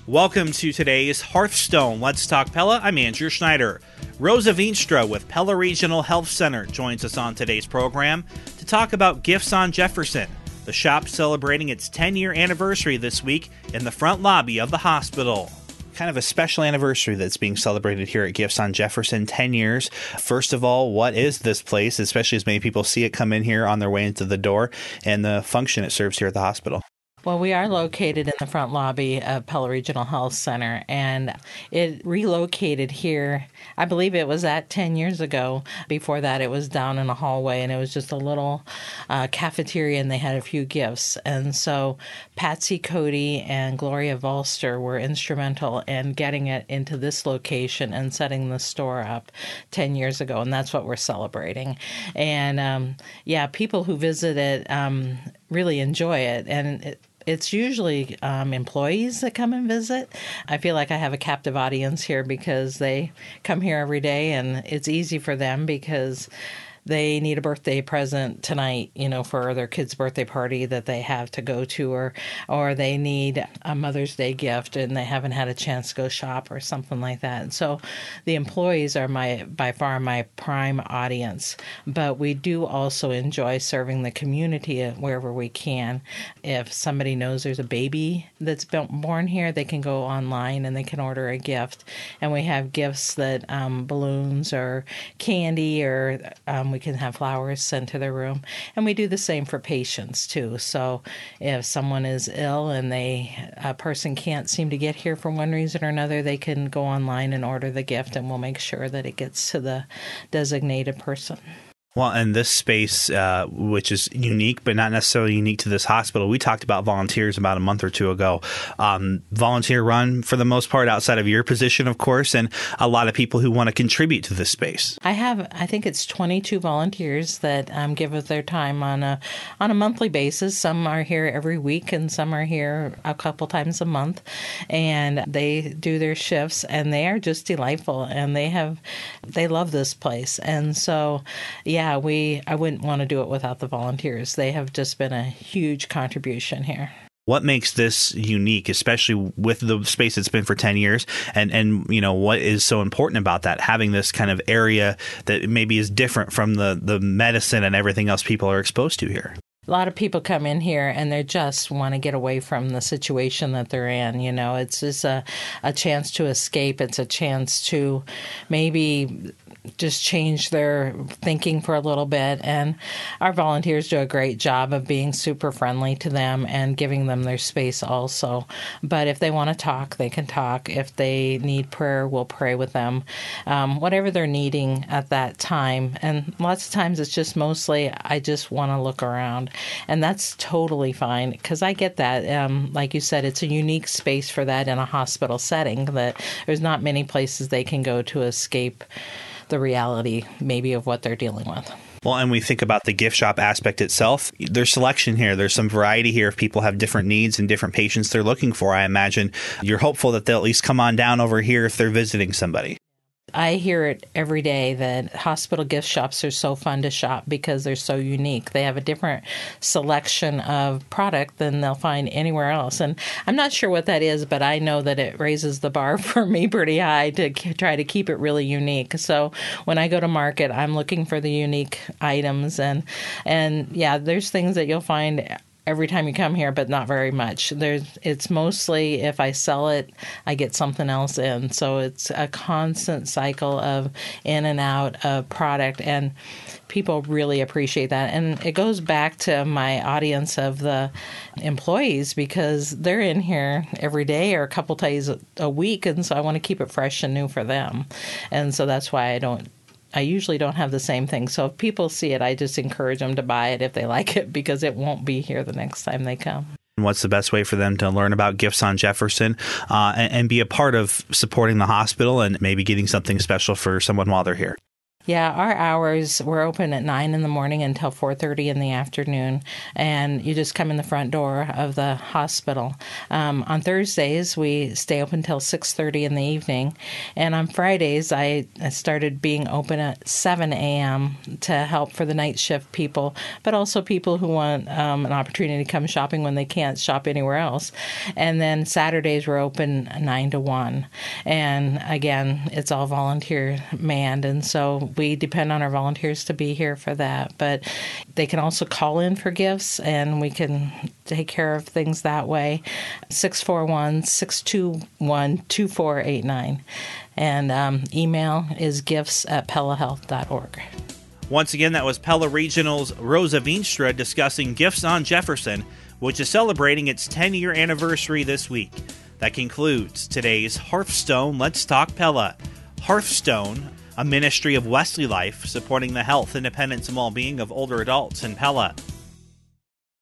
Welcome to today's Hearthstone Let's Talk Pella. I'm Andrew Schneider. Rosa Veenstra with Pella Regional Health Center joins us on today's program to talk about Gifts on Jefferson, the shop celebrating its 10-year anniversary this week in the front lobby of the hospital. Kind of a special anniversary that's being celebrated here at Gifts on Jefferson, 10 years. First of all, what is this place, especially as many people see it come in here on their way into the door, and the function it serves here at the hospital? Well, we are located in the front lobby of Pella Regional Health Center, and it relocated here. I believe it was at 10 years ago. Before that, it was down in a hallway, and it was just a little cafeteria, and they had a few gifts. And so Patsy Cody and Gloria Volster were instrumental in getting it into this location and setting the store up 10 years ago, and that's what we're celebrating. And, people who visit it really enjoy it, and it's usually employees that come and visit. I feel like I have a captive audience here because they come here every day, and it's easy for them because they need a birthday present tonight, for their kid's birthday party that they have to go to, or they need a Mother's Day gift and they haven't had a chance to go shop or something like that. And so the employees are by far my prime audience, but we do also enjoy serving the community wherever we can. If somebody knows there's a baby that's born here, they can go online and they can order a gift. And we have gifts that balloons or candy or we can have flowers sent to their room. And we do the same for patients, too. So if someone is ill and a person can't seem to get here for one reason or another, they can go online and order the gift, and we'll make sure that it gets to the designated person. Well, and this space, which is unique, but not necessarily unique to this hospital, we talked about volunteers about a month or two ago. Volunteer run, for the most part, outside of your position, of course, and a lot of people who want to contribute to this space. I think it's 22 volunteers that give of their time on a monthly basis. Some are here every week, and some are here a couple times a month, and they do their shifts, and they are just delightful, and they love this place. And so, I wouldn't want to do it without the volunteers. They have just been a huge contribution here. What makes this unique, especially with the space it's been for 10 years? And what is so important about that, having this kind of area that maybe is different from the medicine and everything else people are exposed to here? A lot of people come in here and they just want to get away from the situation that they're in. It's just a chance to escape. It's a chance to maybe just change their thinking for a little bit. And our volunteers do a great job of being super friendly to them and giving them their space also. But if they want to talk, they can talk. If they need prayer, we'll pray with them. Whatever they're needing at that time. And lots of times it's just mostly, I just want to look around. And that's totally fine, because I get that. Like you said, it's a unique space for that in a hospital setting, that there's not many places they can go to escape the reality maybe of what they're dealing with. Well, and we think about the gift shop aspect itself. There's selection here. There's some variety here. If people have different needs and different patients they're looking for, I imagine you're hopeful that they'll at least come on down over here if they're visiting somebody. I hear it every day that hospital gift shops are so fun to shop because they're so unique. They have a different selection of product than they'll find anywhere else. And I'm not sure what that is, but I know that it raises the bar for me pretty high to try to keep it really unique. So when I go to market, I'm looking for the unique items. And there's things that you'll find every time you come here, but not very much. It's mostly, if I sell it, I get something else in. So it's a constant cycle of in and out of product, and people really appreciate that. And it goes back to my audience of the employees, because they're in here every day or a couple days a week, and so I want to keep it fresh and new for them. And so that's why I usually don't have the same thing. So if people see it, I just encourage them to buy it if they like it, because it won't be here the next time they come. What's the best way for them to learn about Gifts on Jefferson and be a part of supporting the hospital and maybe getting something special for someone while they're here? Yeah, our hours, we're open at 9 in the morning until 4:30 in the afternoon, and you just come in the front door of the hospital. On Thursdays, we stay open until 6:30 in the evening, and on Fridays, I started being open at 7 a.m. to help for the night shift people, but also people who want an opportunity to come shopping when they can't shop anywhere else. And then Saturdays, we're open 9 to 1, and again, it's all volunteer manned, and so we depend on our volunteers to be here for that. But they can also call in for gifts, and we can take care of things that way. 641-621-2489. And email is gifts@pellahealth.org. Once again, that was Pella Regional's Rosa Veenstra discussing Gifts on Jefferson, which is celebrating its 10-year anniversary this week. That concludes today's Hearthstone Let's Talk Pella. Hearthstone, a ministry of Wesley Life, supporting the health, independence, and well-being of older adults in Pella.